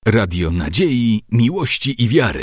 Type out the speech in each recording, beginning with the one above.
Radio Nadziei, Miłości i Wiary.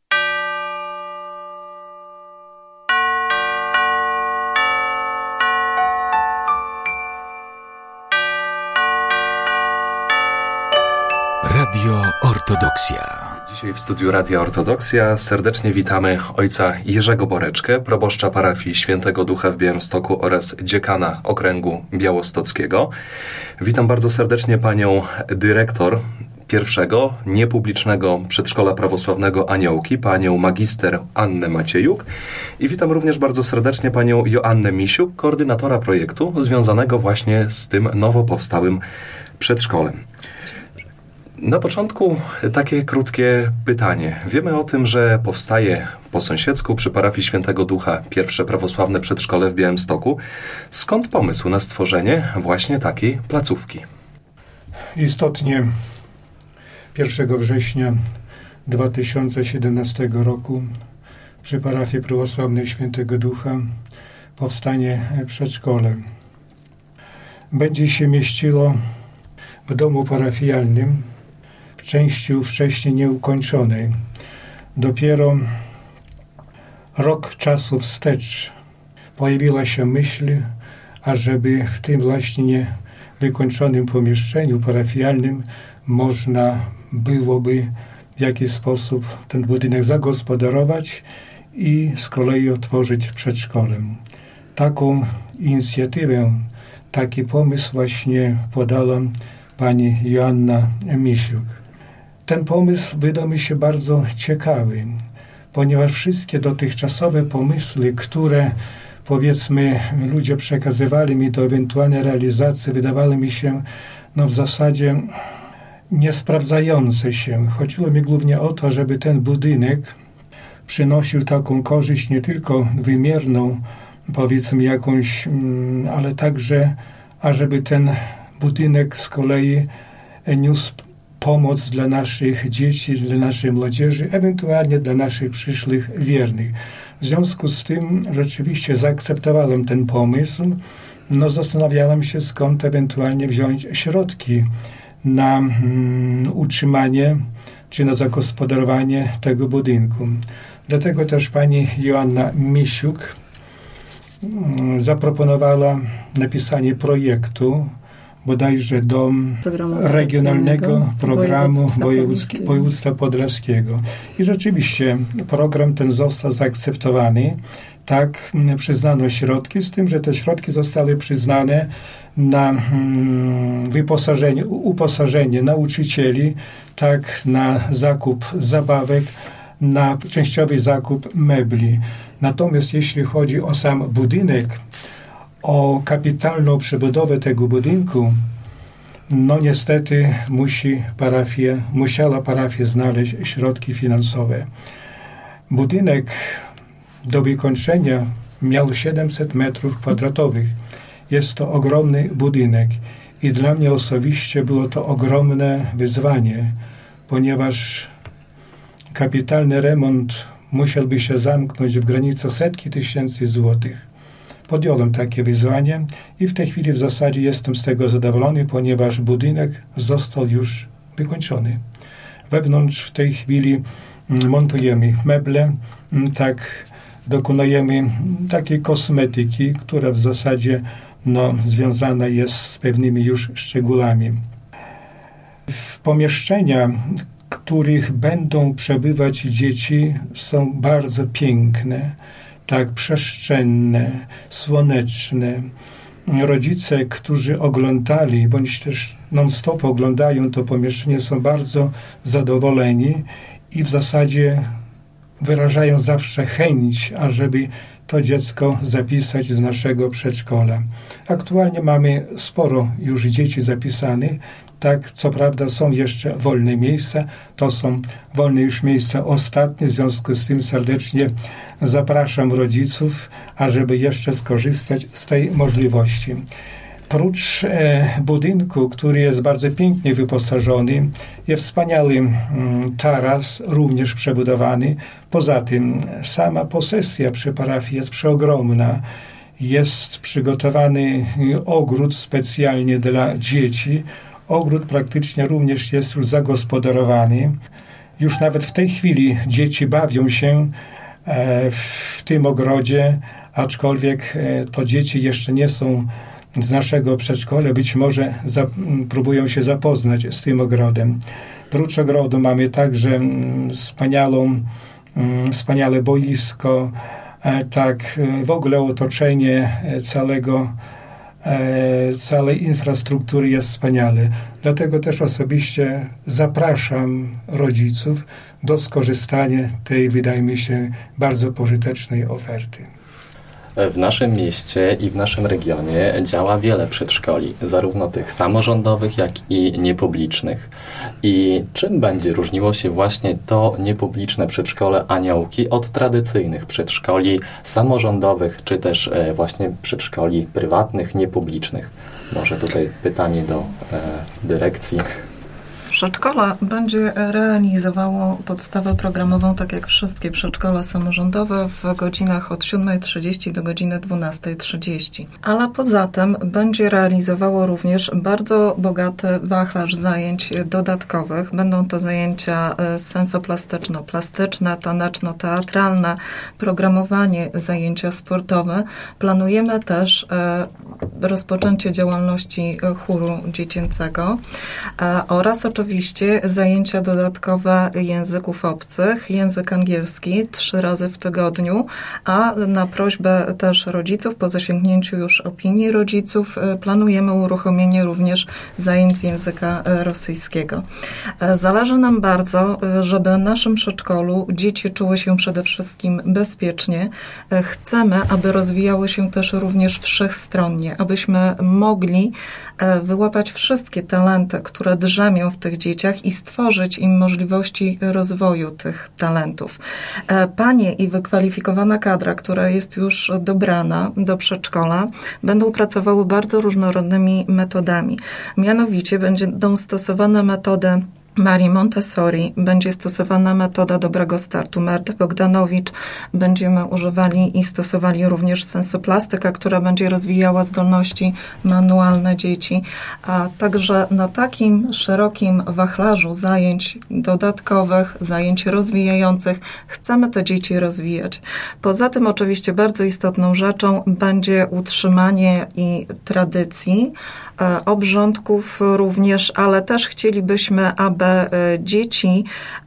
Radio Ortodoksja. Dzisiaj w studiu Radia Ortodoksja serdecznie witamy ojca Jerzego Boreczkę, proboszcza parafii Świętego Ducha w Białymstoku oraz dziekana okręgu białostockiego. Witam bardzo serdecznie panią dyrektor pierwszego niepublicznego przedszkola prawosławnego Aniołki, panią magister Annę Maciejuk, i witam również bardzo serdecznie panią Joannę Misiuk, koordynatora projektu związanego właśnie z tym nowo powstałym przedszkolem. Na początku takie krótkie pytanie. Wiemy o tym, że powstaje po sąsiedzku przy parafii Świętego Ducha pierwsze prawosławne przedszkole w Białymstoku. Skąd pomysł na stworzenie właśnie takiej placówki? Istotnie 1 września 2017 roku przy parafii prawosławnej Świętego Ducha powstanie przedszkole. Będzie się mieściło w domu parafialnym, w części wcześniej nieukończonej. Dopiero rok czasu wstecz pojawiła się myśl, ażeby w tym właśnie wykończonym pomieszczeniu parafialnym można byłoby w jakiś sposób ten budynek zagospodarować i z kolei otworzyć przedszkole. Taką inicjatywę, taki pomysł właśnie podała pani Joanna Misiuk. Ten pomysł wydał mi się bardzo ciekawy, ponieważ wszystkie dotychczasowe pomysły, które powiedzmy ludzie przekazywali mi do ewentualnej realizacji, wydawały mi się w zasadzie niesprawdzające się. Chodziło mi głównie o to, żeby ten budynek przynosił taką korzyść nie tylko wymierną, powiedzmy jakąś, ale także, ażeby ten budynek z kolei niósł pomoc dla naszych dzieci, dla naszej młodzieży, ewentualnie dla naszych przyszłych wiernych. W związku z tym rzeczywiście zaakceptowałem ten pomysł. Zastanawiałem się, skąd ewentualnie wziąć środki na utrzymanie czy na zagospodarowanie tego budynku. Dlatego też pani Joanna Misiuk zaproponowała napisanie projektu bodajże do regionalnego programu województwa podlaskiego. I rzeczywiście program ten został zaakceptowany. Tak, przyznano środki, z tym, że te środki zostały przyznane na uposażenie nauczycieli, tak, na zakup zabawek, na częściowy zakup mebli. Natomiast jeśli chodzi o sam budynek, o kapitalną przebudowę tego budynku, niestety musiała parafia znaleźć środki finansowe. Budynek do wykończenia miał 700 metrów kwadratowych. Jest to ogromny budynek i dla mnie osobiście było to ogromne wyzwanie, ponieważ kapitalny remont musiałby się zamknąć w granicach setki tysięcy złotych. Podjąłem takie wyzwanie i w tej chwili w zasadzie jestem z tego zadowolony, ponieważ budynek został już wykończony. Wewnątrz w tej chwili montujemy meble, tak, dokonujemy takiej kosmetyki, która w zasadzie związana jest z pewnymi już szczegółami. W pomieszczenia, w których będą przebywać dzieci, są bardzo piękne, tak, przestrzenne, słoneczne. Rodzice, którzy oglądali, bądź też non-stop oglądają to pomieszczenie, są bardzo zadowoleni i w zasadzie wyrażają zawsze chęć, ażeby to dziecko zapisać do naszego przedszkola. Aktualnie mamy sporo już dzieci zapisanych. Tak, co prawda są jeszcze wolne miejsca, to są wolne już miejsca ostatnie, w związku z tym serdecznie zapraszam rodziców, ażeby jeszcze skorzystać z tej możliwości. Prócz budynku, który jest bardzo pięknie wyposażony, jest wspaniały taras, również przebudowany. Poza tym sama posesja przy parafii jest przeogromna. Jest przygotowany ogród specjalnie dla dzieci Ogród praktycznie również jest już zagospodarowany. Już nawet w tej chwili dzieci bawią się w tym ogrodzie, aczkolwiek to dzieci jeszcze nie są z naszego przedszkola, być może próbują się zapoznać z tym ogrodem. Prócz ogrodu mamy także wspaniałe boisko, w ogóle otoczenie całej infrastruktury jest wspaniale. Dlatego też osobiście zapraszam rodziców do skorzystania tej, wydaje mi się, bardzo pożytecznej oferty. W naszym mieście i w naszym regionie działa wiele przedszkoli, zarówno tych samorządowych, jak i niepublicznych. I czym będzie różniło się właśnie to niepubliczne przedszkole Aniołki od tradycyjnych przedszkoli samorządowych, czy też właśnie przedszkoli prywatnych, niepublicznych? Może tutaj pytanie do dyrekcji. Przedszkola będzie realizowało podstawę programową, tak jak wszystkie przedszkola samorządowe, w godzinach od 7:30 do godziny 12:30. Ale poza tym będzie realizowało również bardzo bogaty wachlarz zajęć dodatkowych. Będą to zajęcia sensoplastyczno-plastyczne, taneczno-teatralne, programowanie, zajęcia sportowe. Planujemy też rozpoczęcie działalności chóru dziecięcego oraz oczywiście zajęcia dodatkowe języków obcych, język angielski 3 razy w tygodniu, a na prośbę też rodziców, po zasięgnięciu już opinii rodziców, planujemy uruchomienie również zajęć z języka rosyjskiego. Zależy nam bardzo, żeby w naszym przedszkolu dzieci czuły się przede wszystkim bezpiecznie. Chcemy, aby rozwijały się też również wszechstronnie, abyśmy mogli wyłapać wszystkie talenty, które drzemią w tych dzieciach i stworzyć im możliwości rozwoju tych talentów. Panie i wykwalifikowana kadra, która jest już dobrana do przedszkola, będą pracowały bardzo różnorodnymi metodami. Mianowicie będą stosowane metody Marii Montessori, będzie stosowana metoda dobrego startu Marty Bogdanowicz, będziemy używali i stosowali również sensoplastykę, która będzie rozwijała zdolności manualne dzieci, a także na takim szerokim wachlarzu zajęć dodatkowych, zajęć rozwijających chcemy te dzieci rozwijać. Poza tym oczywiście bardzo istotną rzeczą będzie utrzymanie i tradycji, obrządków również, ale też chcielibyśmy, aby dzieci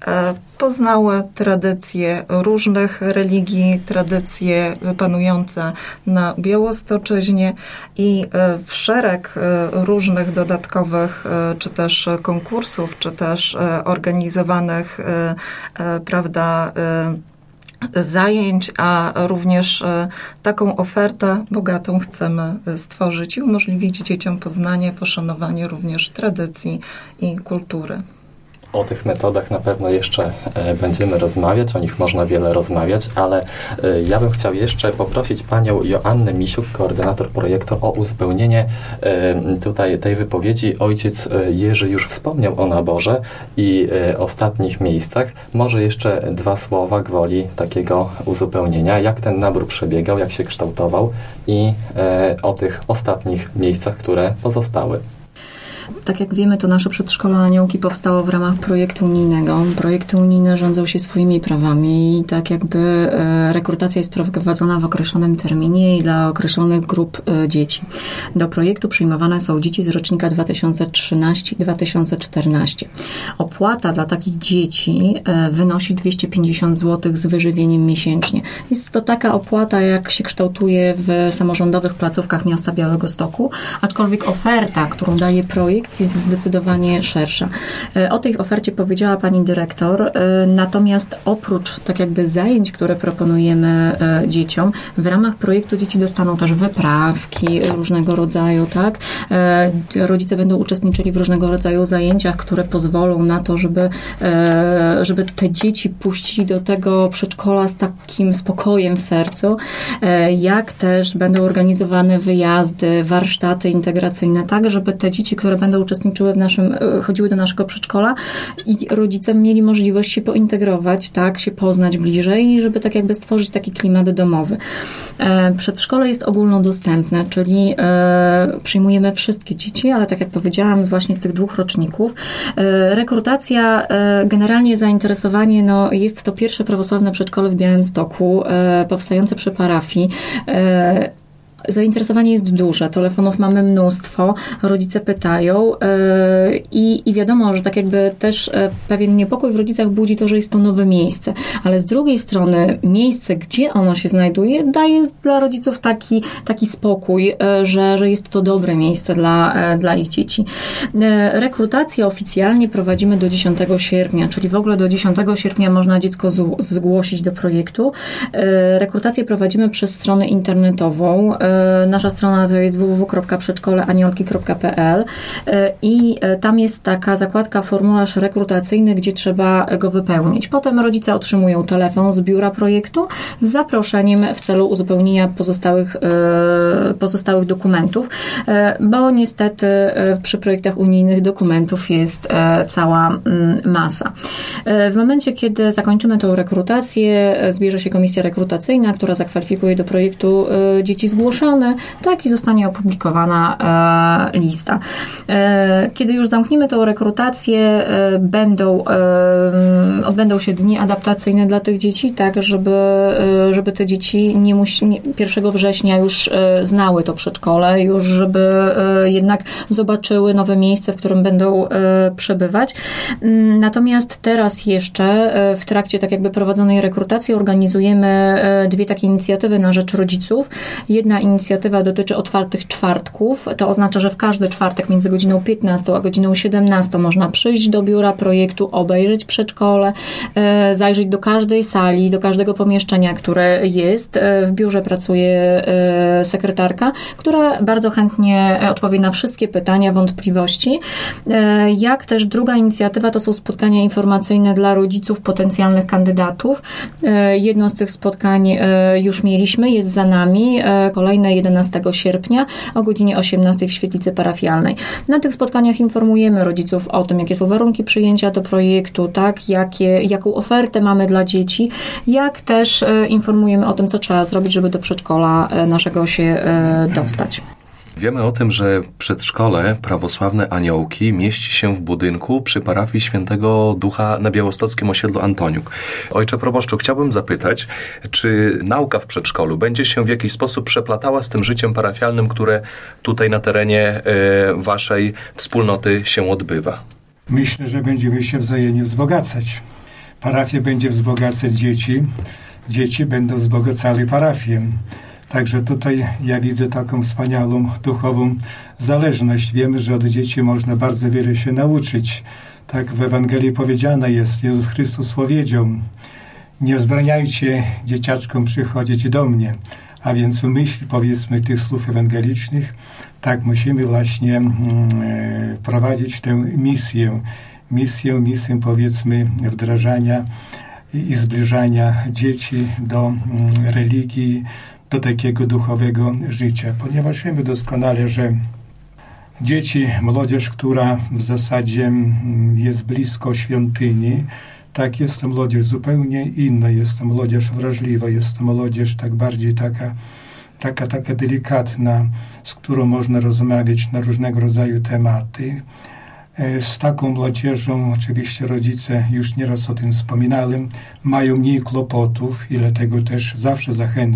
poznały tradycje różnych religii, tradycje panujące na Białostoczyźnie i w szereg różnych dodatkowych, czy też konkursów, czy też organizowanych, zajęć, a również taką ofertę bogatą chcemy stworzyć i umożliwić dzieciom poznanie, poszanowanie również tradycji i kultury. O tych metodach na pewno jeszcze będziemy rozmawiać, o nich można wiele rozmawiać, ale ja bym chciał jeszcze poprosić panią Joannę Misiuk, koordynator projektu, o uzupełnienie tutaj tej wypowiedzi. Ojciec Jerzy już wspomniał o naborze i ostatnich miejscach. Może jeszcze 2 słowa gwoli takiego uzupełnienia. Jak ten nabór przebiegał, jak się kształtował i o tych ostatnich miejscach, które pozostały. Tak jak wiemy, to nasze przedszkole Aniołki powstało w ramach projektu unijnego. Projekty unijne rządzą się swoimi prawami i tak jakby rekrutacja jest prowadzona w określonym terminie i dla określonych grup dzieci. Do projektu przyjmowane są dzieci z rocznika 2013 i 2014. Opłata dla takich dzieci wynosi 250 zł z wyżywieniem miesięcznie. Jest to taka opłata, jak się kształtuje w samorządowych placówkach miasta Białegostoku, aczkolwiek oferta, którą daje projekt, jest zdecydowanie szersza. O tej ofercie powiedziała pani dyrektor, natomiast oprócz tak jakby zajęć, które proponujemy dzieciom, w ramach projektu dzieci dostaną też wyprawki różnego rodzaju, tak? Rodzice będą uczestniczyli w różnego rodzaju zajęciach, które pozwolą na to, żeby te dzieci puścili do tego przedszkola z takim spokojem w sercu, jak też będą organizowane wyjazdy, warsztaty integracyjne, tak, żeby te dzieci, które będą chodziły do naszego przedszkola i rodzice mieli możliwość się pointegrować, tak, się poznać bliżej i żeby tak jakby stworzyć taki klimat domowy. Przedszkole jest ogólnodostępne, czyli przyjmujemy wszystkie dzieci, ale tak jak powiedziałam, właśnie z tych 2 roczników. Rekrutacja, generalnie zainteresowanie, jest to pierwsze prawosławne przedszkole w Białymstoku, powstające przy parafii. Zainteresowanie jest duże, telefonów mamy mnóstwo, rodzice pytają i wiadomo, że tak jakby też pewien niepokój w rodzicach budzi to, że jest to nowe miejsce, ale z drugiej strony miejsce, gdzie ono się znajduje, daje dla rodziców taki spokój, że jest to dobre miejsce dla ich dzieci. Rekrutację oficjalnie prowadzimy do 10 sierpnia, czyli w ogóle do 10 sierpnia można dziecko zgłosić do projektu. Rekrutację prowadzimy przez stronę internetową. Nasza strona to jest www.przedszkoleaniolki.pl i tam jest taka zakładka formularz rekrutacyjny, gdzie trzeba go wypełnić. Potem rodzice otrzymują telefon z biura projektu z zaproszeniem w celu uzupełnienia pozostałych dokumentów, bo niestety przy projektach unijnych dokumentów jest cała masa. W momencie, kiedy zakończymy tę rekrutację, zbierze się komisja rekrutacyjna, która zakwalifikuje do projektu dzieci zgłoszone, tak i zostanie opublikowana lista. Kiedy już zamkniemy tę rekrutację, odbędą się dni adaptacyjne dla tych dzieci, tak, żeby te dzieci 1 września już znały to przedszkole, już żeby jednak zobaczyły nowe miejsce, w którym będą przebywać. Natomiast teraz jeszcze w trakcie tak jakby prowadzonej rekrutacji organizujemy 2 takie inicjatywy na rzecz rodziców. Jedna inicjatywa dotyczy otwartych czwartków. To oznacza, że w każdy czwartek między godziną 15 a godziną 17 można przyjść do biura projektu, obejrzeć przedszkole, zajrzeć do każdej sali, do każdego pomieszczenia, które jest. W biurze pracuje sekretarka, która bardzo chętnie odpowie na wszystkie pytania, wątpliwości. Jak też druga inicjatywa to są spotkania informacyjne dla rodziców potencjalnych kandydatów. Jedno z tych spotkań już mieliśmy, jest za nami. Kolejne 11 sierpnia o godzinie 18 w świetlicy parafialnej. Na tych spotkaniach informujemy rodziców o tym, jakie są warunki przyjęcia do projektu, tak, jaką ofertę mamy dla dzieci, jak też informujemy o tym, co trzeba zrobić, żeby do przedszkola naszego się dostać. Wiemy o tym, że przedszkole Prawosławne Aniołki mieści się w budynku przy parafii Świętego Ducha na białostockim osiedlu Antoniuk. Ojcze proboszczu, chciałbym zapytać, czy nauka w przedszkolu będzie się w jakiś sposób przeplatała z tym życiem parafialnym, które tutaj na terenie waszej wspólnoty się odbywa? Myślę, że będziemy się wzajemnie wzbogacać. Parafia będzie wzbogacać dzieci, dzieci będą wzbogacały parafię. Także tutaj ja widzę taką wspaniałą duchową zależność. Wiemy, że od dzieci można bardzo wiele się nauczyć. Tak w Ewangelii powiedziane jest, Jezus Chrystus powiedział: nie wzbraniajcie dzieciaczkom przychodzić do mnie. A więc w myśl, powiedzmy, tych słów ewangelicznych, tak musimy właśnie prowadzić tę misję, powiedzmy, wdrażania i zbliżania dzieci do religii, do takiego duchowego życia. Ponieważ wiemy doskonale, że dzieci, młodzież, która w zasadzie jest blisko świątyni, tak jest to młodzież zupełnie inna, jest to młodzież wrażliwa, jest to młodzież tak bardziej taka delikatna, z którą można rozmawiać na różnego rodzaju tematy. Z taką młodzieżą oczywiście rodzice, już nieraz o tym wspominałem, mają mniej kłopotów i dlatego też zawsze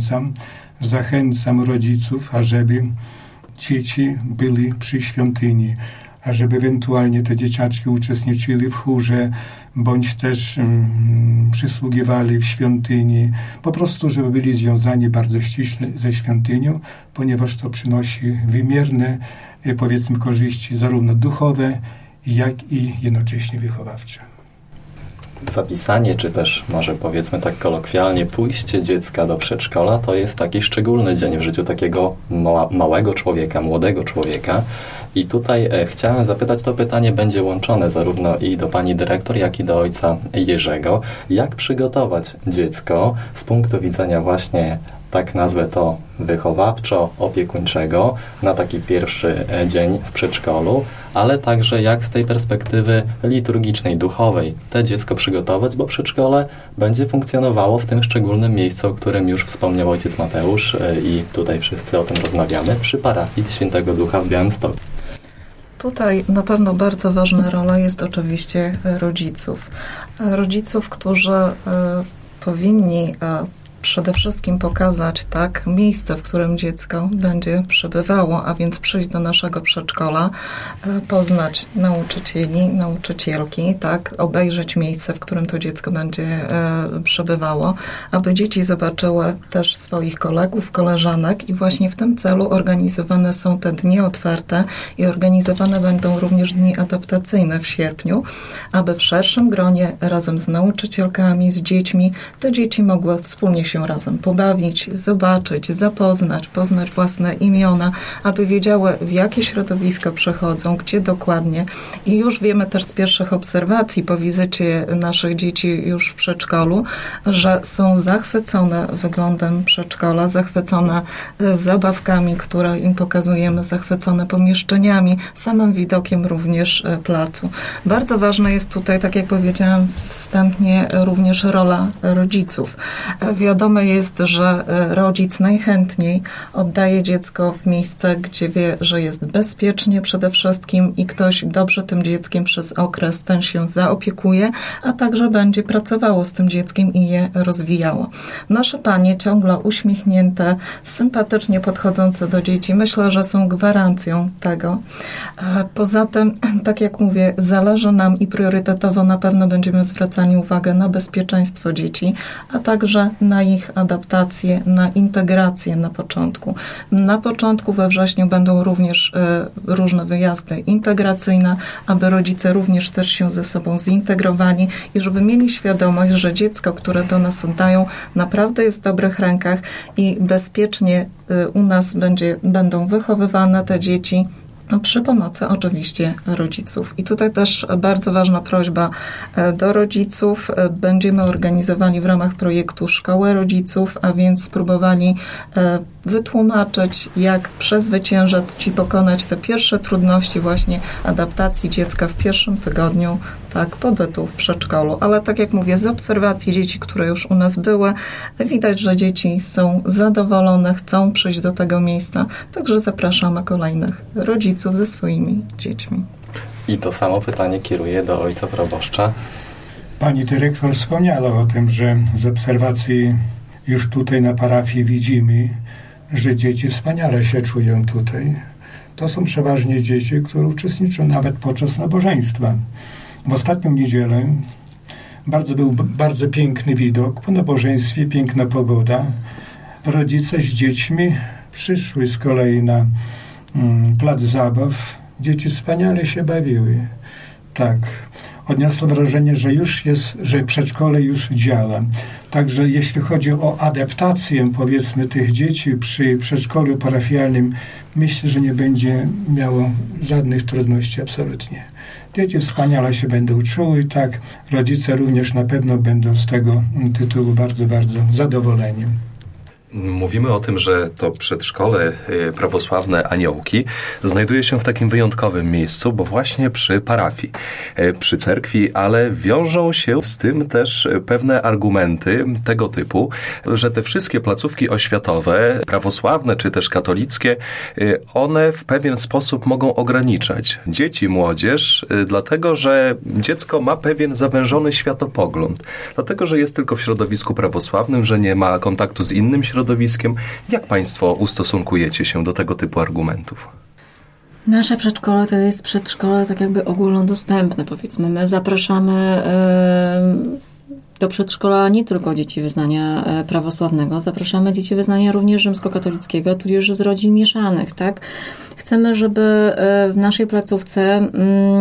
zachęcam rodziców, ażeby dzieci byli przy świątyni, ażeby ewentualnie te dzieciaczki uczestniczyli w chórze, bądź też przysługiwali w świątyni, po prostu, żeby byli związani bardzo ściśle ze świątynią, ponieważ to przynosi wymierne, powiedzmy, korzyści zarówno duchowe, jak i jednocześnie wychowawcze. Zapisanie, czy też może powiedzmy tak kolokwialnie, pójście dziecka do przedszkola to jest taki szczególny dzień w życiu takiego małego człowieka, młodego człowieka. I tutaj chciałem zapytać, to pytanie będzie łączone zarówno i do pani dyrektor, jak i do ojca Jerzego. Jak przygotować dziecko z punktu widzenia właśnie tak nazwę to, wychowawczo-opiekuńczego na taki pierwszy dzień w przedszkolu, ale także jak z tej perspektywy liturgicznej, duchowej te dziecko przygotować, bo przedszkole będzie funkcjonowało w tym szczególnym miejscu, o którym już wspomniał ojciec Mateusz i tutaj wszyscy o tym rozmawiamy, przy parafii Świętego Ducha w Białymstoku. Tutaj na pewno bardzo ważna rola jest oczywiście rodziców. Rodziców, którzy powinni przede wszystkim pokazać miejsce, w którym dziecko będzie przebywało, a więc przyjść do naszego przedszkola, poznać nauczycieli, nauczycielki, obejrzeć miejsce, w którym to dziecko będzie przebywało, aby dzieci zobaczyły też swoich kolegów, koleżanek i właśnie w tym celu organizowane są te dni otwarte i organizowane będą również dni adaptacyjne w sierpniu, aby w szerszym gronie razem z nauczycielkami, z dziećmi, te dzieci mogły wspólnie się razem pobawić, zobaczyć, zapoznać, poznać własne imiona, aby wiedziały, w jakie środowisko przechodzą, gdzie dokładnie. I już wiemy też z pierwszych obserwacji po wizycie naszych dzieci już w przedszkolu, że są zachwycone wyglądem przedszkola, zachwycone zabawkami, które im pokazujemy, zachwycone pomieszczeniami, samym widokiem również placu. Bardzo ważna jest tutaj, tak jak powiedziałam wstępnie, również rola rodziców. Wiadomo jest, że rodzic najchętniej oddaje dziecko w miejsce, gdzie wie, że jest bezpiecznie przede wszystkim i ktoś dobrze tym dzieckiem przez okres ten się zaopiekuje, a także będzie pracowało z tym dzieckiem i je rozwijało. Nasze panie ciągle uśmiechnięte, sympatycznie podchodzące do dzieci, myślę, że są gwarancją tego. Poza tym, tak jak mówię, zależy nam i priorytetowo na pewno będziemy zwracali uwagę na bezpieczeństwo dzieci, a także na ich adaptację, na integrację na początku. Na początku we wrześniu będą również różne wyjazdy integracyjne, aby rodzice również też się ze sobą zintegrowali i żeby mieli świadomość, że dziecko, które do nas oddają, naprawdę jest w dobrych rękach i bezpiecznie u nas będą wychowywane te dzieci, przy pomocy oczywiście rodziców. I tutaj też bardzo ważna prośba do rodziców. Będziemy organizowali w ramach projektu Szkołę Rodziców, a więc spróbowali wytłumaczyć, jak przezwyciężać i pokonać te pierwsze trudności właśnie adaptacji dziecka w pierwszym tygodniu pobytu w przedszkolu. Ale tak jak mówię, z obserwacji dzieci, które już u nas były, widać, że dzieci są zadowolone, chcą przyjść do tego miejsca. Także zapraszamy kolejnych rodziców ze swoimi dziećmi. I to samo pytanie kieruję do ojca proboszcza. Pani dyrektor wspomniała o tym, że z obserwacji już tutaj na parafii widzimy, że dzieci wspaniale się czują tutaj. To są przeważnie dzieci, które uczestniczą nawet podczas nabożeństwa. W ostatnią niedzielę był bardzo piękny widok. Po nabożeństwie piękna pogoda. Rodzice z dziećmi przyszły z kolei na plac zabaw. Dzieci wspaniale się bawiły. Tak. Odniosłem wrażenie, że przedszkole już działa. Także jeśli chodzi o adaptację, powiedzmy, tych dzieci przy przedszkolu parafialnym, myślę, że nie będzie miało żadnych trudności absolutnie. Dzieci wspaniale się będą czuły, rodzice również na pewno będą z tego tytułu bardzo, bardzo zadowoleni. Mówimy o tym, że to przedszkole prawosławne Aniołki znajduje się w takim wyjątkowym miejscu, bo właśnie przy parafii, przy cerkwi, ale wiążą się z tym też pewne argumenty tego typu, że te wszystkie placówki oświatowe, prawosławne czy też katolickie, one w pewien sposób mogą ograniczać dzieci, młodzież, dlatego że dziecko ma pewien zawężony światopogląd, dlatego że jest tylko w środowisku prawosławnym, że nie ma kontaktu z innym środowiskiem. Jak Państwo ustosunkujecie się do tego typu argumentów? Nasze przedszkole to jest przedszkole tak jakby ogólnodostępne, powiedzmy. My zapraszamy do przedszkola nie tylko dzieci wyznania prawosławnego, zapraszamy dzieci wyznania również rzymskokatolickiego, tudzież z rodzin mieszanych, Chcemy, żeby w naszej placówce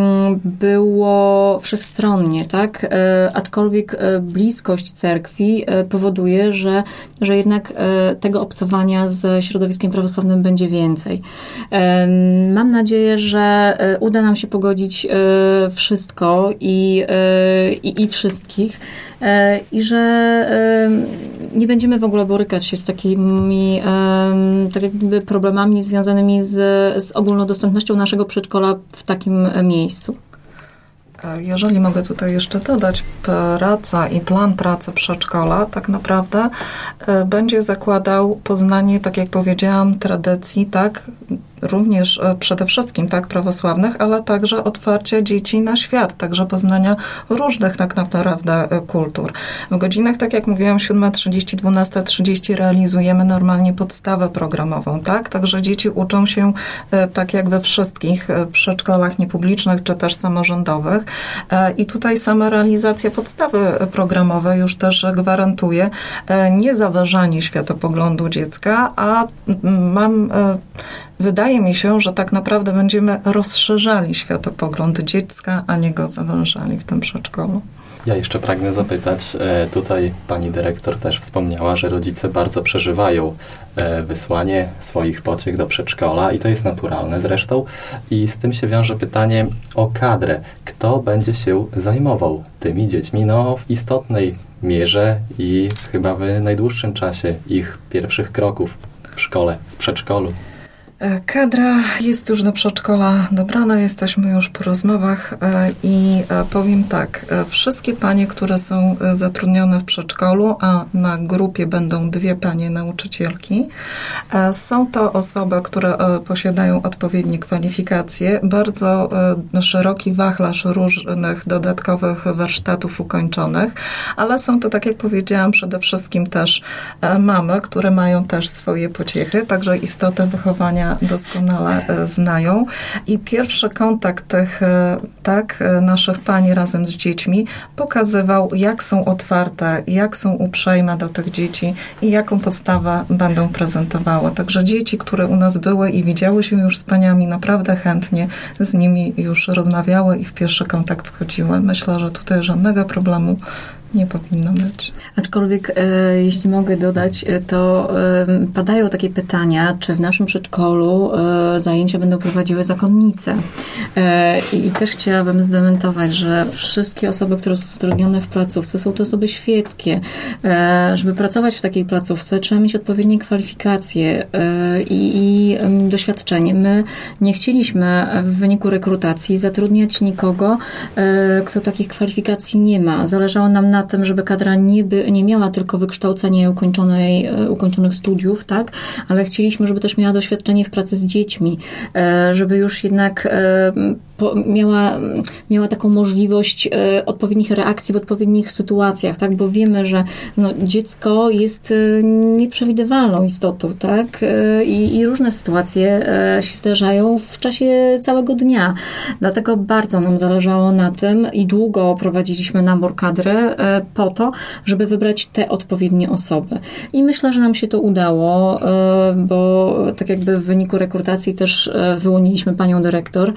było wszechstronnie, aczkolwiek bliskość cerkwi powoduje, że jednak tego obcowania z środowiskiem prawosławnym będzie więcej. Mam nadzieję, że uda nam się pogodzić wszystko i wszystkich. i że nie będziemy w ogóle borykać się z takimi tak jakby problemami związanymi z ogólnodostępnością naszego przedszkola w takim miejscu. Jeżeli mogę tutaj jeszcze dodać, praca i plan pracy przedszkola tak naprawdę będzie zakładał poznanie, tak jak powiedziałam, tradycji, tak, również przede wszystkim tak prawosławnych, ale także otwarcie dzieci na świat, także poznania różnych tak naprawdę kultur. W godzinach, tak jak mówiłam, 7:30, 12:30 realizujemy normalnie podstawę programową, tak, także dzieci uczą się tak jak we wszystkich przedszkolach niepublicznych, czy też samorządowych. I tutaj sama realizacja podstawy programowej już też gwarantuje nie zaważanie światopoglądu dziecka, a wydaje mi się, że tak naprawdę będziemy rozszerzali światopogląd dziecka, a nie go zawężali w tym przedszkolu. Ja jeszcze pragnę zapytać, tutaj pani dyrektor też wspomniała, że rodzice bardzo przeżywają wysłanie swoich pociech do przedszkola i to jest naturalne zresztą. I z tym się wiąże pytanie o kadrę. Kto będzie się zajmował tymi dziećmi w istotnej mierze i chyba w najdłuższym czasie ich pierwszych kroków w szkole, w przedszkolu? Kadra jest już do przedszkola dobrana, jesteśmy już po rozmowach i powiem tak, wszystkie panie, które są zatrudnione w przedszkolu, a na grupie będą 2 panie nauczycielki, są to osoby, które posiadają odpowiednie kwalifikacje, bardzo szeroki wachlarz różnych dodatkowych warsztatów ukończonych, ale są to, tak jak powiedziałam, przede wszystkim też mamy, które mają też swoje pociechy, także istotę wychowania doskonale znają i pierwszy kontakt tych naszych pań razem z dziećmi pokazywał, jak są otwarte, jak są uprzejme do tych dzieci i jaką postawę będą prezentowały. Także dzieci, które u nas były i widziały się już z paniami, naprawdę chętnie z nimi już rozmawiały i w pierwszy kontakt wchodziły. Myślę, że tutaj żadnego problemu nie powinno być. Aczkolwiek, jeśli mogę dodać, to padają takie pytania, czy w naszym przedszkolu zajęcia będą prowadziły zakonnice. I też chciałabym zdementować, że wszystkie osoby, które są zatrudnione w placówce, są to osoby świeckie. Żeby pracować w takiej placówce, trzeba mieć odpowiednie kwalifikacje i doświadczenie. My nie chcieliśmy w wyniku rekrutacji zatrudniać nikogo, kto takich kwalifikacji nie ma. Zależało nam na tym, żeby kadra nie miała tylko wykształcenia ukończonych studiów, tak, ale chcieliśmy, żeby też miała doświadczenie w pracy z dziećmi, żeby już jednak miała taką możliwość odpowiednich reakcji w odpowiednich sytuacjach, tak, bo wiemy, że dziecko jest nieprzewidywalną istotą, tak, i różne sytuacje się zdarzają w czasie całego dnia. Dlatego bardzo nam zależało na tym i długo prowadziliśmy nabór kadry po to, żeby wybrać te odpowiednie osoby. I myślę, że nam się to udało, bo tak jakby w wyniku rekrutacji też wyłoniliśmy panią dyrektor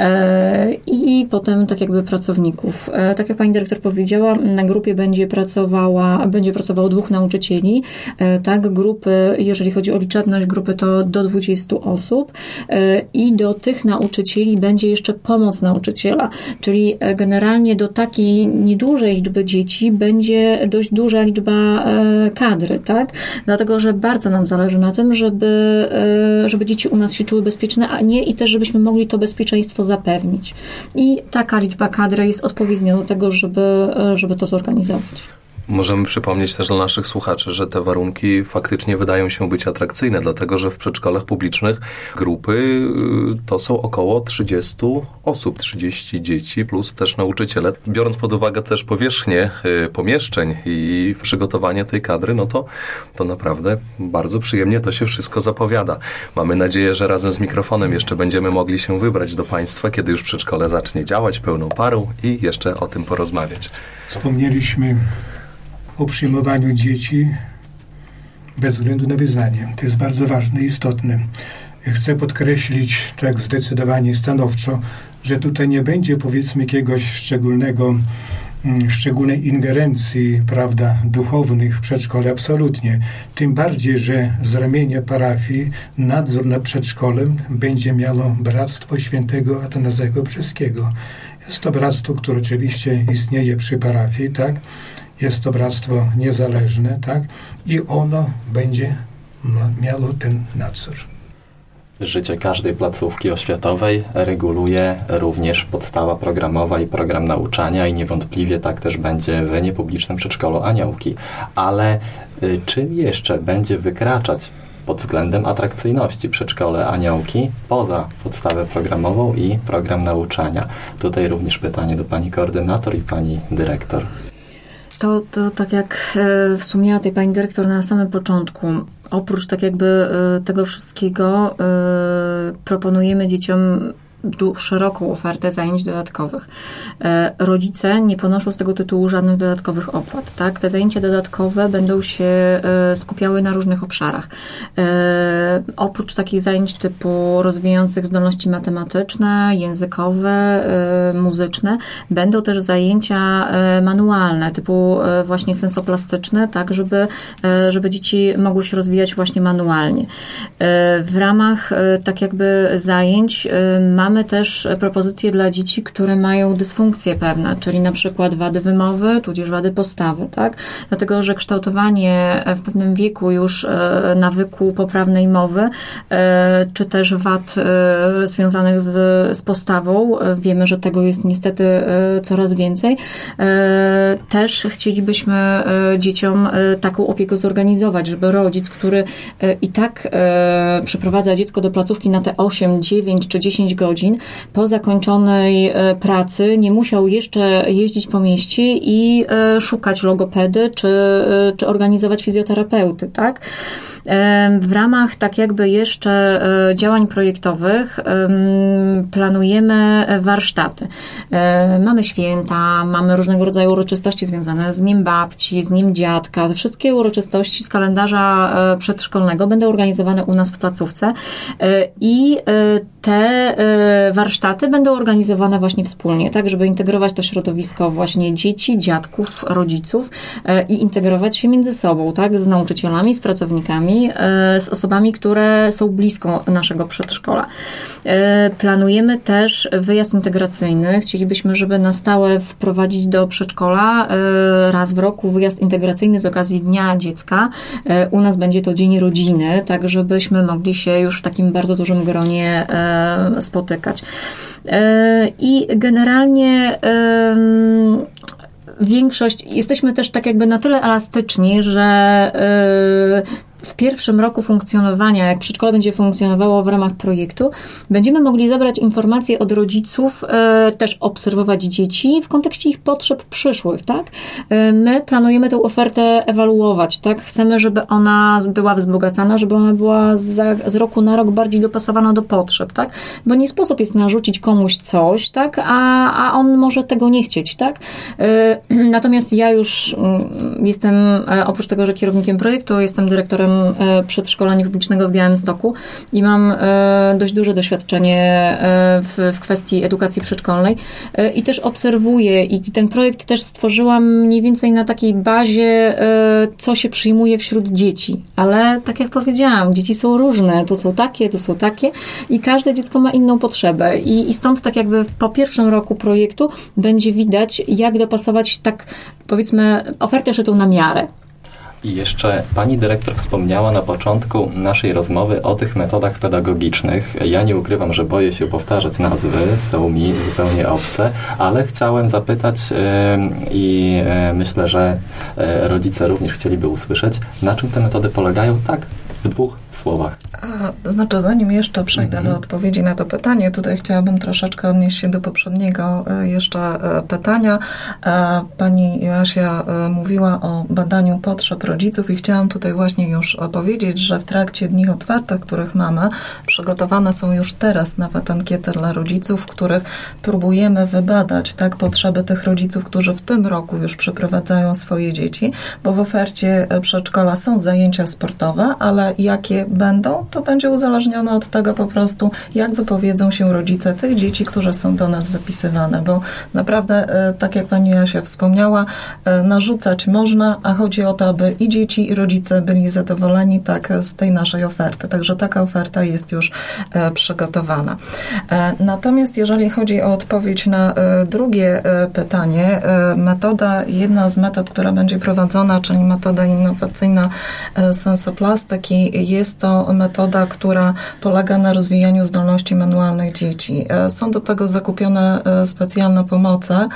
i potem tak jakby pracowników. Tak jak pani dyrektor powiedziała, na grupie będzie pracowało 2 nauczycieli. Tak, grupy, jeżeli chodzi o liczebność grupy, to do 20 osób i do tych nauczycieli będzie jeszcze pomoc nauczyciela, czyli generalnie do takiej niedużej liczby dzieci będzie dość duża liczba kadry, tak? Dlatego, że bardzo nam zależy na tym, żeby dzieci u nas się czuły bezpieczne, a nie i też, żebyśmy mogli to bezpieczeństwo zapewnić. I taka liczba kadry jest odpowiednia do tego, żeby to zorganizować. Możemy przypomnieć też dla naszych słuchaczy, że te warunki faktycznie wydają się być atrakcyjne, dlatego że w przedszkolach publicznych grupy to są około 30 osób, 30 dzieci plus też nauczyciele. Biorąc pod uwagę też powierzchnię pomieszczeń i przygotowanie tej kadry, to naprawdę bardzo przyjemnie to się wszystko zapowiada. Mamy nadzieję, że razem z mikrofonem jeszcze będziemy mogli się wybrać do Państwa, kiedy już przedszkole zacznie działać pełną parą i jeszcze o tym porozmawiać. Wspomnieliśmy o przyjmowaniu dzieci bez względu na wyznanie. To jest bardzo ważne i istotne. Chcę podkreślić tak zdecydowanie stanowczo, że tutaj nie będzie, powiedzmy, jakiegoś szczególnej ingerencji, prawda, duchownych w przedszkole, absolutnie. Tym bardziej, że z ramienia parafii nadzór nad przedszkolem będzie miało Bractwo Świętego Atanazego Brzeskiego. Jest to bractwo, które oczywiście istnieje przy parafii, tak? Jest to bractwo niezależne, tak? I ono będzie miało ten nadzór. Życie każdej placówki oświatowej reguluje również podstawa programowa i program nauczania i niewątpliwie tak też będzie w niepublicznym przedszkolu Aniołki. Ale czym jeszcze będzie wykraczać pod względem atrakcyjności przedszkole Aniołki poza podstawę programową i program nauczania? Tutaj również pytanie do pani koordynator i pani dyrektor. To tak jak wspomniała tutaj pani dyrektor na samym początku, oprócz tak jakby tego wszystkiego proponujemy dzieciom szeroką ofertę zajęć dodatkowych. Rodzice nie ponoszą z tego tytułu żadnych dodatkowych opłat. Tak? Te zajęcia dodatkowe będą się skupiały na różnych obszarach. Oprócz takich zajęć typu rozwijających zdolności matematyczne, językowe, muzyczne, będą też zajęcia manualne, typu właśnie sensoplastyczne, tak, żeby dzieci mogły się rozwijać właśnie manualnie. W ramach tak jakby zajęć mamy też propozycje dla dzieci, które mają dysfunkcje pewne, czyli na przykład wady wymowy, tudzież wady postawy, tak? Dlatego, że kształtowanie w pewnym wieku już nawyku poprawnej mowy, czy też wad związanych z postawą, wiemy, że tego jest niestety coraz więcej, też chcielibyśmy dzieciom taką opiekę zorganizować, żeby rodzic, który i tak przeprowadza dziecko do placówki na te 8, 9 czy 10 godzin, po zakończonej pracy nie musiał jeszcze jeździć po mieście i szukać logopedy, czy organizować fizjoterapeuty, tak? W ramach tak jakby jeszcze działań projektowych planujemy warsztaty. Mamy święta, mamy różnego rodzaju uroczystości związane z Dniem Babci, z Dniem Dziadka. Te wszystkie uroczystości z kalendarza przedszkolnego będą organizowane u nas w placówce i te warsztaty będą organizowane właśnie wspólnie, tak, żeby integrować to środowisko właśnie dzieci, dziadków, rodziców i integrować się między sobą, tak, z nauczycielami, z pracownikami, z osobami, które są blisko naszego przedszkola. Planujemy też wyjazd integracyjny. Chcielibyśmy, żeby na stałe wprowadzić do przedszkola raz w roku wyjazd integracyjny z okazji Dnia Dziecka. U nas będzie to Dzień Rodziny, tak żebyśmy mogli się już w takim bardzo dużym gronie spotykać. I generalnie jesteśmy też tak jakby na tyle elastyczni, że w pierwszym roku funkcjonowania, jak przedszkole będzie funkcjonowało w ramach projektu, będziemy mogli zebrać informacje od rodziców, też obserwować dzieci w kontekście ich potrzeb przyszłych, tak? My planujemy tę ofertę ewaluować, tak? Chcemy, żeby ona była wzbogacana, żeby ona była z roku na rok bardziej dopasowana do potrzeb, tak? Bo nie sposób jest narzucić komuś coś, tak? A on może tego nie chcieć, tak? Natomiast ja już jestem, oprócz tego, że kierownikiem projektu, jestem dyrektorem przedszkola niepublicznego w Białymstoku i mam dość duże doświadczenie w kwestii edukacji przedszkolnej i też obserwuję i ten projekt też stworzyłam mniej więcej na takiej bazie, co się przyjmuje wśród dzieci. Ale tak jak powiedziałam, dzieci są różne, to są takie i każde dziecko ma inną potrzebę i stąd tak jakby po pierwszym roku projektu będzie widać, jak dopasować tak, powiedzmy, ofertę szytą na miarę. I jeszcze pani dyrektor wspomniała na początku naszej rozmowy o tych metodach pedagogicznych. Ja nie ukrywam, że boję się powtarzać nazwy, są mi zupełnie obce, ale chciałem zapytać i myślę, że rodzice również chcieliby usłyszeć, na czym te metody polegają, tak, w 2 słowach. Znaczy, zanim jeszcze przejdę do odpowiedzi na to pytanie, tutaj chciałabym troszeczkę odnieść się do poprzedniego jeszcze pytania. Pani Joasia mówiła o badaniu potrzeb rodziców i chciałam tutaj właśnie już powiedzieć, że w trakcie dni otwartych, których mamy, przygotowane są już teraz nawet ankiety dla rodziców, w których próbujemy wybadać tak potrzeby tych rodziców, którzy w tym roku już przyprowadzają swoje dzieci, bo w ofercie przedszkola są zajęcia sportowe, ale jakie będą, to będzie uzależnione od tego po prostu, jak wypowiedzą się rodzice tych dzieci, które są do nas zapisywane, bo naprawdę, tak jak pani Jasia wspomniała, narzucać można, a chodzi o to, aby i dzieci, i rodzice byli zadowoleni z tej naszej oferty. Także taka oferta jest już przygotowana. Natomiast jeżeli chodzi o odpowiedź na drugie pytanie, jedna z metod, która będzie prowadzona, czyli metoda innowacyjna sensoplastyki, jest to metoda, która polega na rozwijaniu zdolności manualnych dzieci. Są do tego zakupione specjalne pomoce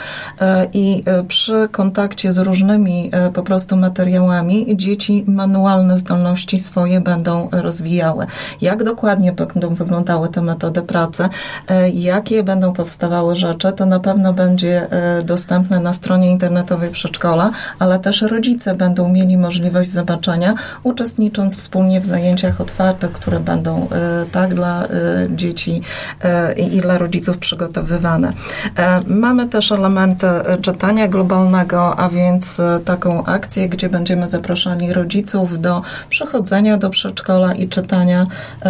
i przy kontakcie z różnymi po prostu materiałami dzieci manualne zdolności swoje będą rozwijały. Jak dokładnie będą wyglądały te metody pracy, jakie będą powstawały rzeczy, to na pewno będzie dostępne na stronie internetowej przedszkola, ale też rodzice będą mieli możliwość zobaczenia, uczestnicząc wspólnie w zajęciach otwartych, które będą dla dzieci i dla rodziców przygotowywane. Mamy też elementy czytania globalnego, a więc taką akcję, gdzie będziemy zapraszali rodziców do przychodzenia do przedszkola i czytania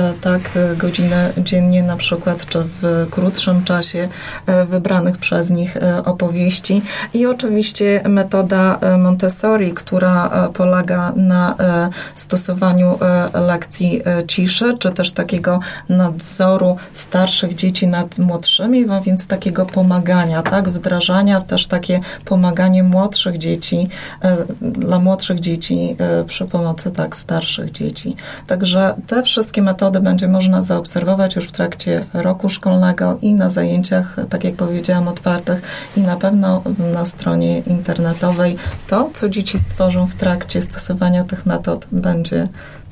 godzinę dziennie na przykład, czy w krótszym czasie wybranych przez nich opowieści. I oczywiście metoda Montessori, która polega na stosowaniu lekcji ciszy, czy też takiego nadzoru starszych dzieci nad młodszymi, a więc takiego pomagania, wdrażania, też takie pomaganie młodszych dzieci, dla młodszych dzieci przy pomocy starszych dzieci. Także te wszystkie metody będzie można zaobserwować już w trakcie roku szkolnego i na zajęciach, tak jak powiedziałam, otwartych i na pewno na stronie internetowej. To, co dzieci stworzą w trakcie stosowania tych metod, będzie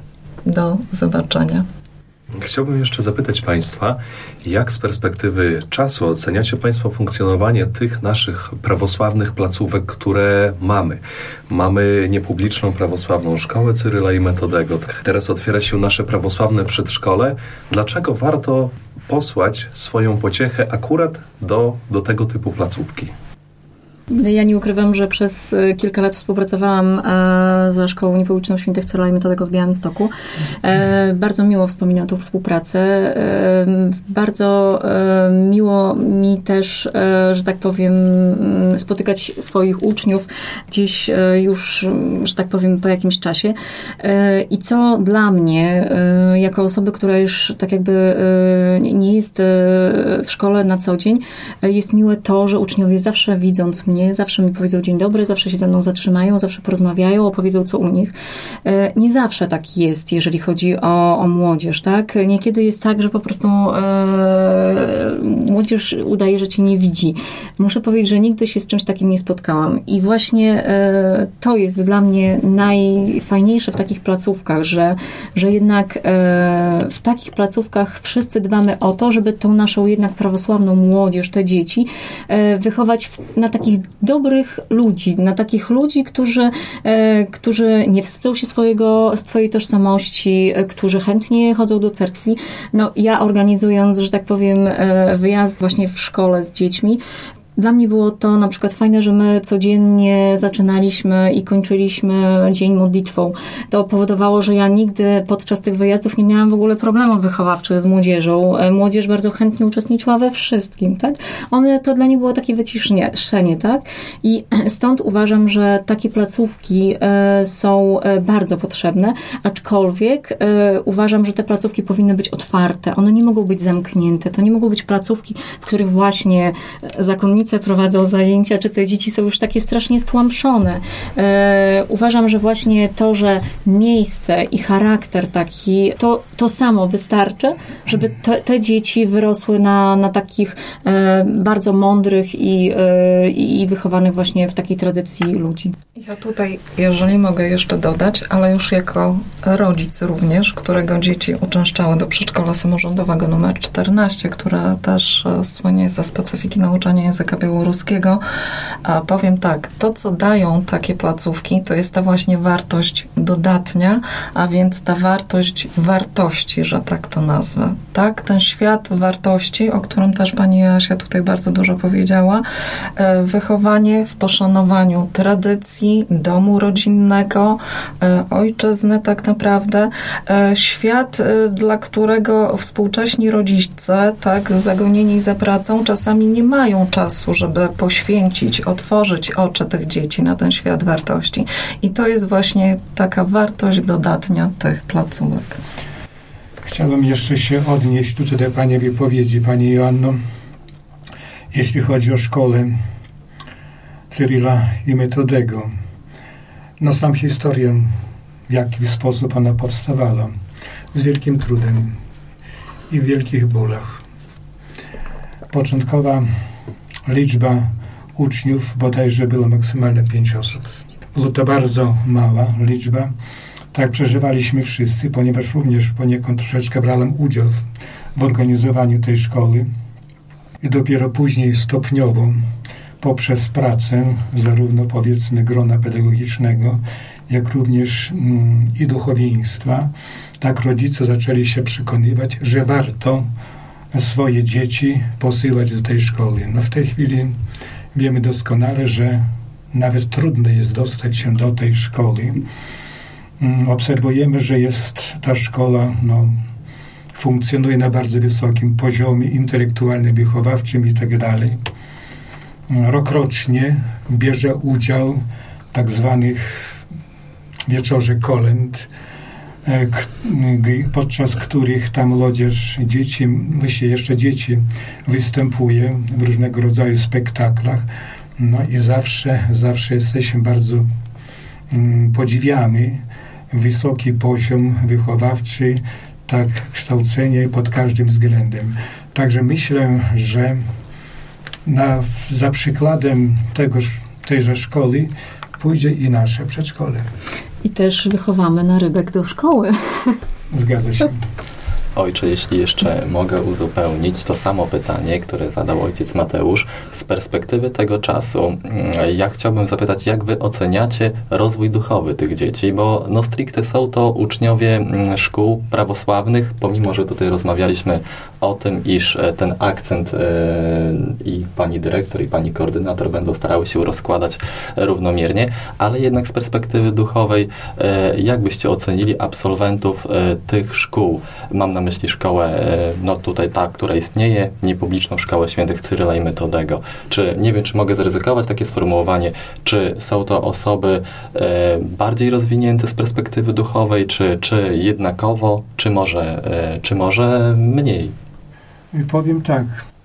do zobaczenia. Chciałbym jeszcze zapytać Państwa, jak z perspektywy czasu oceniacie Państwo funkcjonowanie tych naszych prawosławnych placówek, które mamy? Mamy niepubliczną prawosławną szkołę Cyryla i Metodego. Teraz otwiera się nasze prawosławne przedszkole. Dlaczego warto posłać swoją pociechę akurat do tego typu placówki? Ja nie ukrywam, że przez kilka lat współpracowałam ze Szkołą Niepubliczną Świętych Cyryla i Metodego w Białymstoku. Bardzo miło wspominam tą współpracę. Bardzo miło mi też, że tak powiem, spotykać swoich uczniów gdzieś już, że tak powiem, po jakimś czasie. I co dla mnie, jako osoby, która już tak jakby nie jest w szkole na co dzień, jest miłe to, że uczniowie zawsze widząc mnie, zawsze mi powiedzą dzień dobry, zawsze się ze mną zatrzymają, zawsze porozmawiają, opowiedzą co u nich. Nie zawsze tak jest, jeżeli chodzi o młodzież, tak? Niekiedy jest tak, że po prostu młodzież udaje, że cię nie widzi. Muszę powiedzieć, że nigdy się z czymś takim nie spotkałam. I właśnie to jest dla mnie najfajniejsze w takich placówkach, że jednak w takich placówkach wszyscy dbamy o to, żeby tą naszą jednak prawosławną młodzież, te dzieci, wychować na takich dobrych ludzi, na takich ludzi, którzy nie wstydzą się swojej tożsamości, którzy chętnie chodzą do cerkwi. No, ja organizując, że tak powiem, wyjazd właśnie w szkole z dziećmi, dla mnie było to na przykład fajne, że my codziennie zaczynaliśmy i kończyliśmy dzień modlitwą. To powodowało, że ja nigdy podczas tych wyjazdów nie miałam w ogóle problemów wychowawczych z młodzieżą. Młodzież bardzo chętnie uczestniczyła we wszystkim, tak? To dla nich było takie wyciszenie, tak? I stąd uważam, że takie placówki są bardzo potrzebne, aczkolwiek uważam, że te placówki powinny być otwarte. One nie mogą być zamknięte. To nie mogą być placówki, w których właśnie zakonnicy prowadzą zajęcia, czy te dzieci są już takie strasznie stłamszone. Uważam, że właśnie to, że miejsce i charakter taki, to samo wystarczy, żeby te dzieci wyrosły na takich bardzo mądrych i wychowanych właśnie w takiej tradycji ludzi. Ja tutaj, jeżeli mogę jeszcze dodać, ale już jako rodzic również, którego dzieci uczęszczały do przedszkola samorządowego numer 14, które też słynie ze specyfiki nauczania języka białoruskiego, powiem tak, to co dają takie placówki, to jest ta właśnie wartość dodatnia, a więc ta wartości, że tak to nazwę. Tak, ten świat wartości, o którym też pani Jasia tutaj bardzo dużo powiedziała, wychowanie w poszanowaniu tradycji, matki, domu rodzinnego, ojczyzny tak naprawdę. Świat, dla którego współcześni rodzice, tak, zagonieni za pracą, czasami nie mają czasu, żeby poświęcić, otworzyć oczy tych dzieci na ten świat wartości. I to jest właśnie taka wartość dodatnia tych placówek. Chciałbym jeszcze się odnieść tutaj do Pani wypowiedzi, Pani Joanno, jeśli chodzi o szkołę Cyryla i Metodego. No, znam historię, w jaki sposób ona powstawała. Z wielkim trudem i w wielkich bólach. Początkowa liczba uczniów bodajże była maksymalnie 5 osób. Była to bardzo mała liczba. Tak przeżywaliśmy wszyscy, ponieważ również poniekąd troszeczkę brałem udział w organizowaniu tej szkoły. I dopiero później stopniowo, poprzez pracę zarówno powiedzmy grona pedagogicznego, jak również i duchowieństwa, tak rodzice zaczęli się przekonywać, że warto swoje dzieci posyłać do tej szkoły. No w tej chwili wiemy doskonale, że nawet trudno jest dostać się do tej szkoły. Obserwujemy, że jest ta szkoła, funkcjonuje na bardzo wysokim poziomie intelektualnym, wychowawczym i tak dalej. Rokrocznie bierze udział w tak zwanych wieczorze kolęd, podczas których ta młodzież, dzieci, właściwie jeszcze dzieci występuje w różnego rodzaju spektaklach. No i zawsze jesteśmy bardzo podziwiamy wysoki poziom wychowawczy, tak kształcenie pod każdym względem. Także myślę, że za przykładem tejże szkoły pójdzie i nasze przedszkole. I też wychowamy na rybek do szkoły. Zgadza się. Ojcze, jeśli jeszcze mogę uzupełnić to samo pytanie, które zadał ojciec Mateusz, z perspektywy tego czasu, ja chciałbym zapytać, jak wy oceniacie rozwój duchowy tych dzieci, bo stricte są to uczniowie szkół prawosławnych, pomimo że tutaj rozmawialiśmy o tym, iż ten akcent i pani dyrektor, i pani koordynator będą starały się rozkładać równomiernie, ale jednak z perspektywy duchowej, jak byście ocenili absolwentów tych szkół? Mam na myśli szkołę, tutaj ta, która istnieje, niepubliczną szkołę świętych Cyryla i Metodego. Nie wiem, czy mogę zaryzykować takie sformułowanie, czy są to osoby bardziej rozwinięte z perspektywy duchowej, czy jednakowo, czy może mniej? Powiem tak,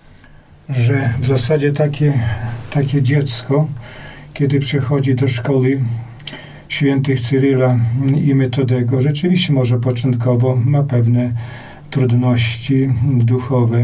że w zasadzie takie dziecko, kiedy przychodzi do szkoły świętych Cyryla i Metodego, rzeczywiście może początkowo ma pewne trudności duchowe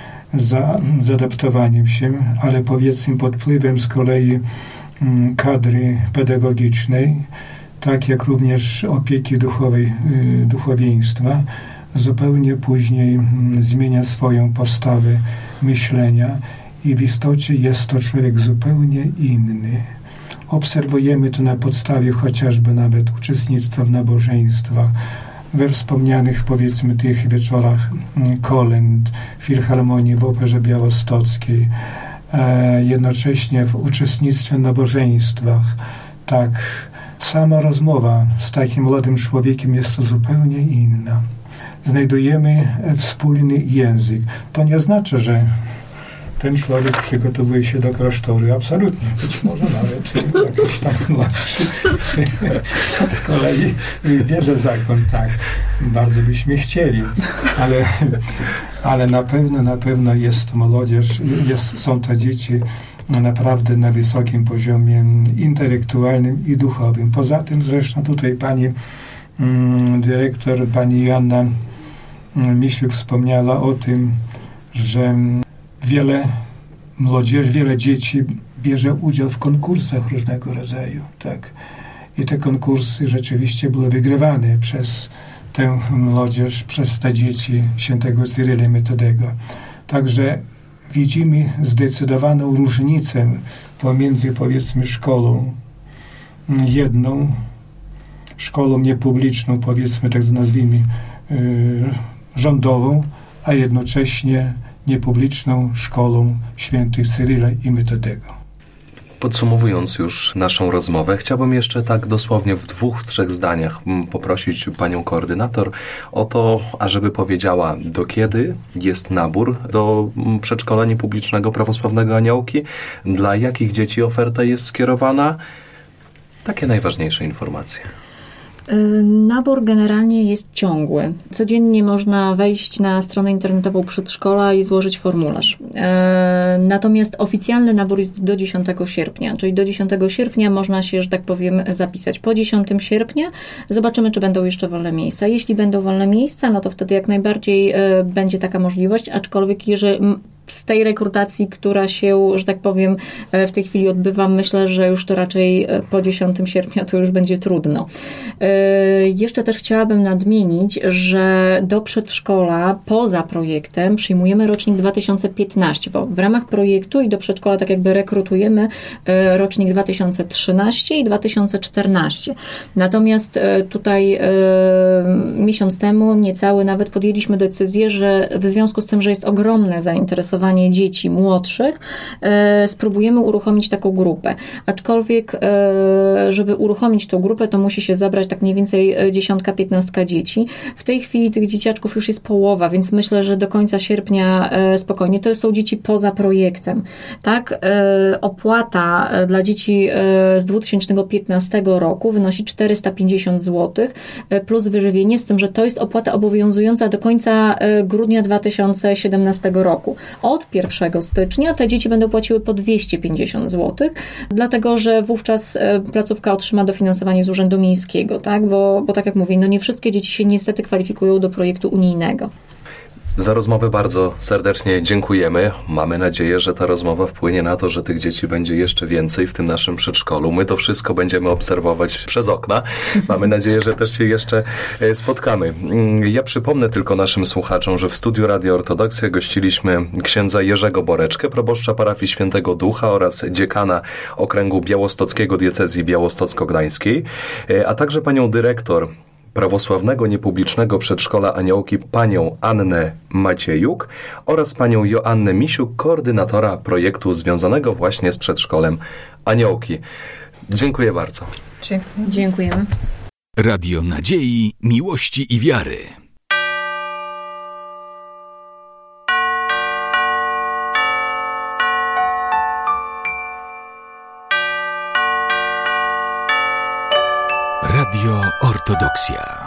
z adaptowaniem się, ale powiedzmy pod wpływem z kolei kadry pedagogicznej, tak jak również opieki duchowej, duchowieństwa, zupełnie później zmienia swoją postawę myślenia i w istocie jest to człowiek zupełnie inny. Obserwujemy to na podstawie chociażby nawet uczestnictwa w nabożeństwach, we wspomnianych powiedzmy tych wieczorach kolęd, filharmonii w Operze Białostockiej, jednocześnie w uczestnictwie w nabożeństwach. Tak, sama rozmowa z takim młodym człowiekiem jest to zupełnie inna. Znajdujemy wspólny język. To nie znaczy, że ten człowiek przygotowuje się do klasztoru. Absolutnie. Być może nawet jakiś tam młodszy z kolei bierze zakon. Tak, bardzo byśmy chcieli. Ale na pewno jest młodzież, są to dzieci naprawdę na wysokim poziomie intelektualnym i duchowym. Poza tym zresztą tutaj pani dyrektor, pani Joanna Misiuk wspomniała o tym, że wiele dzieci bierze udział w konkursach różnego rodzaju, tak. I te konkursy rzeczywiście były wygrywane przez tę młodzież, przez te dzieci świętego Cyryla i Metodego. Także widzimy zdecydowaną różnicę pomiędzy, powiedzmy, szkołą jedną, szkołą niepubliczną, powiedzmy, tak nazwijmy, rządową, a jednocześnie niepubliczną szkołą świętych Cyryla i Metodego. Podsumowując już naszą rozmowę, chciałbym jeszcze tak dosłownie w 2-3 zdaniach poprosić panią koordynator o to, ażeby powiedziała, do kiedy jest nabór do przedszkola niepublicznego Prawosławnego Aniołki, dla jakich dzieci oferta jest skierowana. Takie najważniejsze informacje. Nabór generalnie jest ciągły. Codziennie można wejść na stronę internetową przedszkola i złożyć formularz. Natomiast oficjalny nabór jest do 10 sierpnia, czyli do 10 sierpnia można się, że tak powiem, zapisać. Po 10 sierpnia zobaczymy, czy będą jeszcze wolne miejsca. Jeśli będą wolne miejsca, no to wtedy jak najbardziej będzie taka możliwość, aczkolwiek jeżeli z tej rekrutacji, która się, że tak powiem, w tej chwili odbywa, myślę, że już to raczej po 10 sierpnia to już będzie trudno. Jeszcze też chciałabym nadmienić, że do przedszkola poza projektem przyjmujemy rocznik 2015, bo w ramach projektu i do przedszkola tak jakby rekrutujemy rocznik 2013 i 2014. Natomiast tutaj miesiąc temu, niecały nawet, podjęliśmy decyzję, że w związku z tym, że jest ogromne zainteresowanie dzieci młodszych, spróbujemy uruchomić taką grupę. Aczkolwiek, żeby uruchomić tą grupę, to musi się zabrać tak mniej więcej 10-15 dzieci. W tej chwili tych dzieciaczków już jest połowa, więc myślę, że do końca sierpnia spokojnie. To są dzieci poza projektem. Tak? Opłata dla dzieci z 2015 roku wynosi 450 zł plus wyżywienie, z tym, że to jest opłata obowiązująca do końca grudnia 2017 roku. Od 1 stycznia te dzieci będą płaciły po 250 zł, dlatego, że wówczas placówka otrzyma dofinansowanie z Urzędu Miejskiego, tak? Bo tak jak mówię, no nie wszystkie dzieci się niestety kwalifikują do projektu unijnego. Za rozmowę bardzo serdecznie dziękujemy. Mamy nadzieję, że ta rozmowa wpłynie na to, że tych dzieci będzie jeszcze więcej w tym naszym przedszkolu. My to wszystko będziemy obserwować przez okna. Mamy nadzieję, że też się jeszcze spotkamy. Ja przypomnę tylko naszym słuchaczom, że w studiu Radio Ortodoksja gościliśmy księdza Jerzego Boreczkę, proboszcza parafii Świętego Ducha oraz dziekana okręgu białostockiego diecezji białostocko-gdańskiej, a także panią dyrektor Prawosławnego Niepublicznego Przedszkola Aniołki, panią Annę Maciejuk oraz panią Joannę Misiuk, koordynatora projektu związanego właśnie z Przedszkolem Aniołki. Dziękuję bardzo. Dziękujemy. Radio Nadziei, Miłości i Wiary. Radio Ortodoksja.